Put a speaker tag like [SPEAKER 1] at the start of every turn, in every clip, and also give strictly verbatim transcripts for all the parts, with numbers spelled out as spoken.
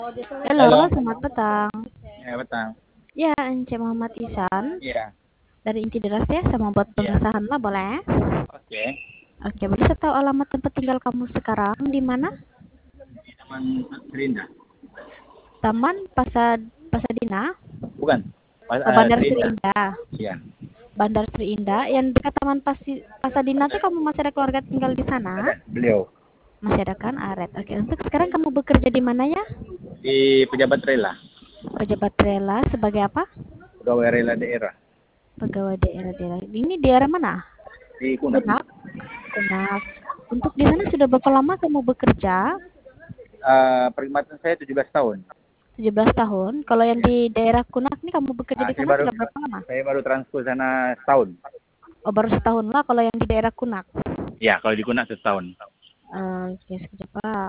[SPEAKER 1] Halo,
[SPEAKER 2] Halo,
[SPEAKER 1] selamat petang.
[SPEAKER 2] ya petang.
[SPEAKER 1] Ya, Ence Muhammad Ihsan
[SPEAKER 2] Iya,
[SPEAKER 1] dari Inti Deras ya, sama buat
[SPEAKER 2] iya.
[SPEAKER 1] pengesahan lah boleh?
[SPEAKER 2] Oke.
[SPEAKER 1] Oke, bisa tahu alamat tempat tinggal kamu sekarang di mana?
[SPEAKER 2] Di Taman Serindah.
[SPEAKER 1] Taman Pasad Pasadena,
[SPEAKER 2] Bukan. Pas,
[SPEAKER 1] oh,
[SPEAKER 2] uh,
[SPEAKER 1] Bandar Sri
[SPEAKER 2] Serindah.
[SPEAKER 1] Indah.
[SPEAKER 2] Iya.
[SPEAKER 1] Bandar Sri Indah, yang dekat Taman Pasi, Pasadena tuh kamu masih ada keluarga tinggal di sana?
[SPEAKER 2] Ada beliau
[SPEAKER 1] Masih ada kan, Aret. Oke, untuk sekarang kamu bekerja di mana ya?
[SPEAKER 2] di pejabat rela,
[SPEAKER 1] Pejabat rela sebagai apa?
[SPEAKER 2] pegawai rela daerah
[SPEAKER 1] Pegawai daerah-daerah. Ini daerah mana?
[SPEAKER 2] di Kunang.
[SPEAKER 1] Kunak. Kunak. Untuk di sana sudah berapa lama kamu bekerja?
[SPEAKER 2] Uh, perkhidmatan saya tujuh belas tahun.
[SPEAKER 1] tujuh belas tahun. Kalau yang
[SPEAKER 2] Ya.
[SPEAKER 1] di daerah Kunak nih kamu bekerja
[SPEAKER 2] Ah,
[SPEAKER 1] di
[SPEAKER 2] saya
[SPEAKER 1] sana
[SPEAKER 2] baru
[SPEAKER 1] sudah berapa lama?
[SPEAKER 2] saya baru transfer sana setahun.
[SPEAKER 1] Oh, baru setahun lah kalau yang di daerah Kunak.
[SPEAKER 2] Ya, kalau di Kunang setahun.
[SPEAKER 1] Oke, sekejap Pak.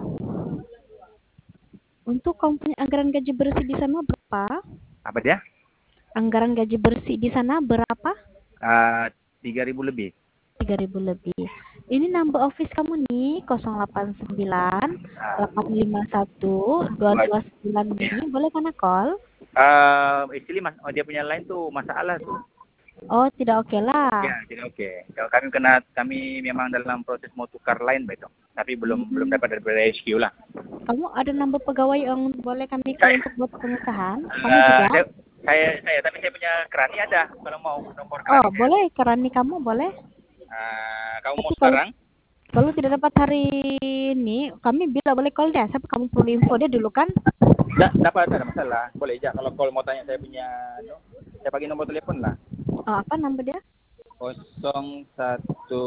[SPEAKER 1] Untuk kamu punya anggaran gaji bersih di sana berapa?
[SPEAKER 2] Apa dia?
[SPEAKER 1] Anggaran gaji bersih di sana berapa?
[SPEAKER 2] Uh, tiga ribu lebih.
[SPEAKER 1] tiga ribu lebih. Ini number office kamu nih nol delapan sembilan delapan lima satu dua dua sembilan ini. Boleh kan call?
[SPEAKER 2] Uh, actually mas, oh, dia punya line tuh masalah tuh.
[SPEAKER 1] Oh, tidak oke lah.
[SPEAKER 2] Ya, jadi oke. Kalau kami kena, kami memang dalam proses mau tukar line, betul. Tapi belum
[SPEAKER 1] Hmm.
[SPEAKER 2] belum dapat dari H Q lah.
[SPEAKER 1] Kamu ada number pegawai yang boleh kami call untuk buat pengesahan? Kamu
[SPEAKER 2] Uh,
[SPEAKER 1] juga?
[SPEAKER 2] saya, saya, saya, tapi saya punya kerani ada. Kalau mau nomor
[SPEAKER 1] Oh,
[SPEAKER 2] kerani.
[SPEAKER 1] boleh. Kerani kamu boleh.
[SPEAKER 2] Uh, kamu
[SPEAKER 1] Tapi
[SPEAKER 2] mau
[SPEAKER 1] kalau
[SPEAKER 2] sekarang?
[SPEAKER 1] kalau tidak dapat hari ini, kami bila boleh call dia. Sampai kamu perlu info dia dulu kan?
[SPEAKER 2] Tidak, dapat, ada masalah. Boleh aja. Kalau call mau tanya saya punya, no, saya bagi nomor telepon lah.
[SPEAKER 1] Oh, apa number dia?
[SPEAKER 2] nol satu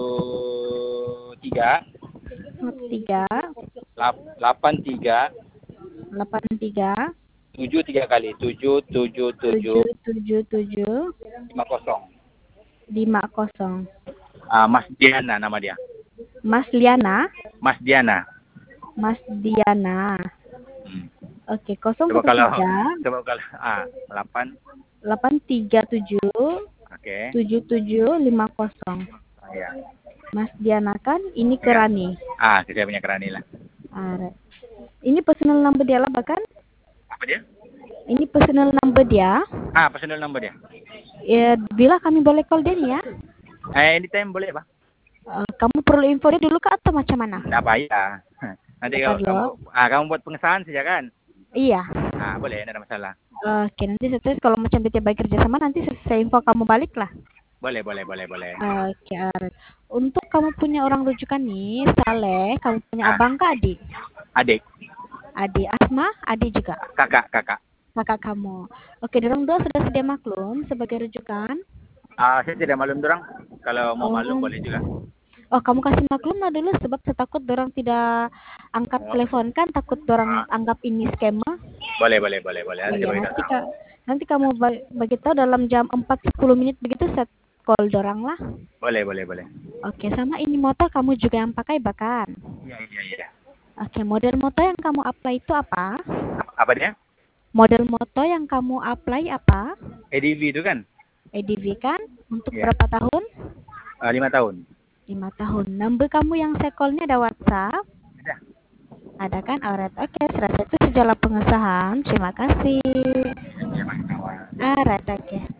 [SPEAKER 2] tiga
[SPEAKER 1] Tiga
[SPEAKER 2] delapan tiga
[SPEAKER 1] delapan tiga
[SPEAKER 2] tujuh tiga kali tujuh tujuh tujuh
[SPEAKER 1] tujuh tujuh tujuh
[SPEAKER 2] lima kosong.
[SPEAKER 1] lima kosong.
[SPEAKER 2] Ah, Mas Diana nama dia.
[SPEAKER 1] Mas Liana.
[SPEAKER 2] Mas Diana.
[SPEAKER 1] Mas Diana.
[SPEAKER 2] Hmm.
[SPEAKER 1] Oke, kosong
[SPEAKER 2] Coba
[SPEAKER 1] satu
[SPEAKER 2] kalau
[SPEAKER 1] tiga
[SPEAKER 2] coba kalau ah delapan
[SPEAKER 1] delapan tiga tujuh
[SPEAKER 2] oke.
[SPEAKER 1] tujuh tujuh lima kosong.
[SPEAKER 2] Ah, ya.
[SPEAKER 1] Mas Diana kan? Ini
[SPEAKER 2] Ya.
[SPEAKER 1] Kerani.
[SPEAKER 2] Ah, saya punya kerani lah.
[SPEAKER 1] Are. Ini personal number dia lah bahkan.
[SPEAKER 2] Apa dia?
[SPEAKER 1] Ini personal number dia.
[SPEAKER 2] Ah, personal number dia.
[SPEAKER 1] Ya, bila kami boleh call dia nih ya.
[SPEAKER 2] Eh, anytime boleh, Pak.
[SPEAKER 1] Uh, kamu perlu info dia dulu kah atau macam mana?
[SPEAKER 2] Enggak payah. Nanti kalau kamu ah kamu buat pengesahan saja kan?
[SPEAKER 1] Iya.
[SPEAKER 2] Ah, boleh, tidak ada masalah.
[SPEAKER 1] Oke, nanti setelah kalau macam dia baik kerja sama nanti saya info kamu balik lah.
[SPEAKER 2] Boleh, boleh, boleh, boleh.
[SPEAKER 1] Oke, Are. Untuk kamu punya orang rujukan nih, Saleh, kamu punya
[SPEAKER 2] Ah.
[SPEAKER 1] abang kah adik?
[SPEAKER 2] Adik.
[SPEAKER 1] Adik. Asma, adik juga?
[SPEAKER 2] Kakak, kakak.
[SPEAKER 1] Kakak kamu. Oke, dorong dua sudah sedia maklum sebagai rujukan?
[SPEAKER 2] Ah, saya tidak maklum dorang. Kalau mau
[SPEAKER 1] Oh.
[SPEAKER 2] maklum boleh juga.
[SPEAKER 1] Oh, kamu kasih maklum lah dulu sebab saya takut dorang tidak angkat
[SPEAKER 2] Oh.
[SPEAKER 1] telepon kan, takut dorang
[SPEAKER 2] Ah.
[SPEAKER 1] anggap ini skema.
[SPEAKER 2] Boleh, boleh, boleh, boleh. Nanti,
[SPEAKER 1] Iya,
[SPEAKER 2] boleh
[SPEAKER 1] nanti,
[SPEAKER 2] tahu.
[SPEAKER 1] ka, nanti kamu bagi tahu dalam jam empat sepuluh menit begitu set call dorang lah.
[SPEAKER 2] Boleh, boleh, boleh.
[SPEAKER 1] Oke, sama ini motor kamu juga yang pakai bahkan.
[SPEAKER 2] Iya, iya, iya.
[SPEAKER 1] Oke, model motor yang kamu apply itu apa?
[SPEAKER 2] Apa dia?
[SPEAKER 1] Model motor yang kamu apply apa?
[SPEAKER 2] A D V itu kan?
[SPEAKER 1] A D V kan? Untuk
[SPEAKER 2] Iya.
[SPEAKER 1] berapa tahun?
[SPEAKER 2] Uh, lima tahun.
[SPEAKER 1] Lima tahun. Number kamu yang saya call-nya ada WhatsApp?
[SPEAKER 2] Ada.
[SPEAKER 1] Ada kan? Alright. Oke, serasa itu sejalan pengesahan. Terima kasih.
[SPEAKER 2] Ya, Mas.
[SPEAKER 1] Alright, oke.